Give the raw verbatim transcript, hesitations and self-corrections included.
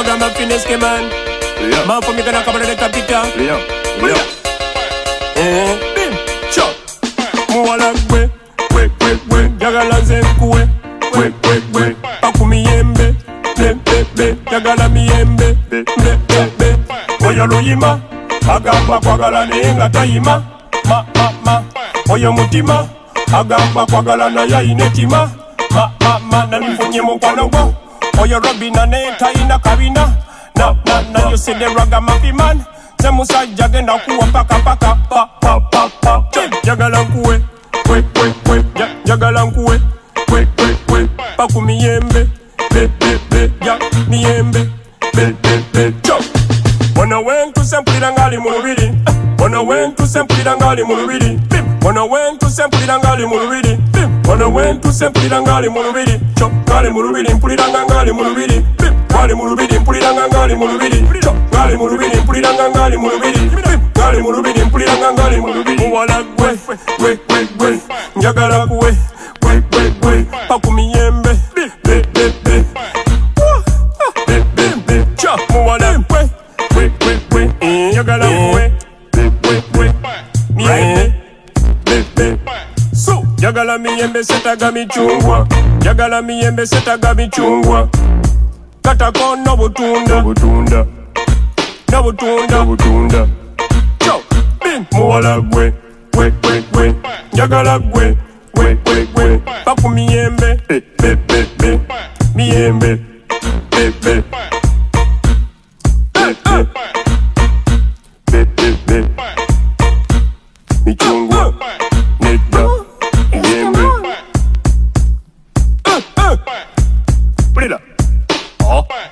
Ragamuffin eske man. Man for me gonna cover the capita. Eh, bim, chop. Muala gwe, gwe, gwe, gwe. Jagala zenkwe, gwe, gwe, gwe. Pakumi yembe, be, be, be. Jagala miyembe, be, be, be, be. Oyo luyima, agamba kwagala naye nga tayima. Ma, ma, ma. Oyo mutima, agamba kwagala naye ayina ettima. Ma, ma, ma. Nalifunye mukwano gwo. Oyo Robina naye tayina kabina. Na, na, na. You see the ragamuffin man. Se musajja genda kuwa paka paka pa pa pa pa. Jagala nkuwe, kwe kwe kwe. Jagala nkuwe, kwe kwe kwe. Paku miyembe, be be be. Ja miyembe, be be be. Chop. Wana wentu sempulira ngali mu lubiri. Wana wentu sempulira ngali mu lubiri. Wana wentu sempulira ngali mu lubiri. Wana wentu sempulira ngali mu lubiri. Chop ngali mu lubiri mpulira ngali mu lubiri. Ngali mu lubiri mpulira ngali mu lubiri. Chop ngali mu lubiri mpulira ngali mu lubiri. Ngali mu lubiri mpulira ngali mu lubiri. Muwala gwe gwe gwe gwe. Njagala kuwe gwe gwe gwe. Paku miyembe be be be. Be be be. Chop muwala gwe gwe gwe gwe. Njagala kuwe gwe gwe gwe. Miyembe be be. So njagala miyembe setaga michungwa. Njagala miyembe setaga michungwa. Katako no butunda butunda no butunda butunda. Cho bim muwala gwe gwe gwe gwe. Njagala gwe gwe gwe gwe. Paku miyembe be be be be. Miyembe be be be be be be. Michungwa neta miyembe. Put it up. Oh.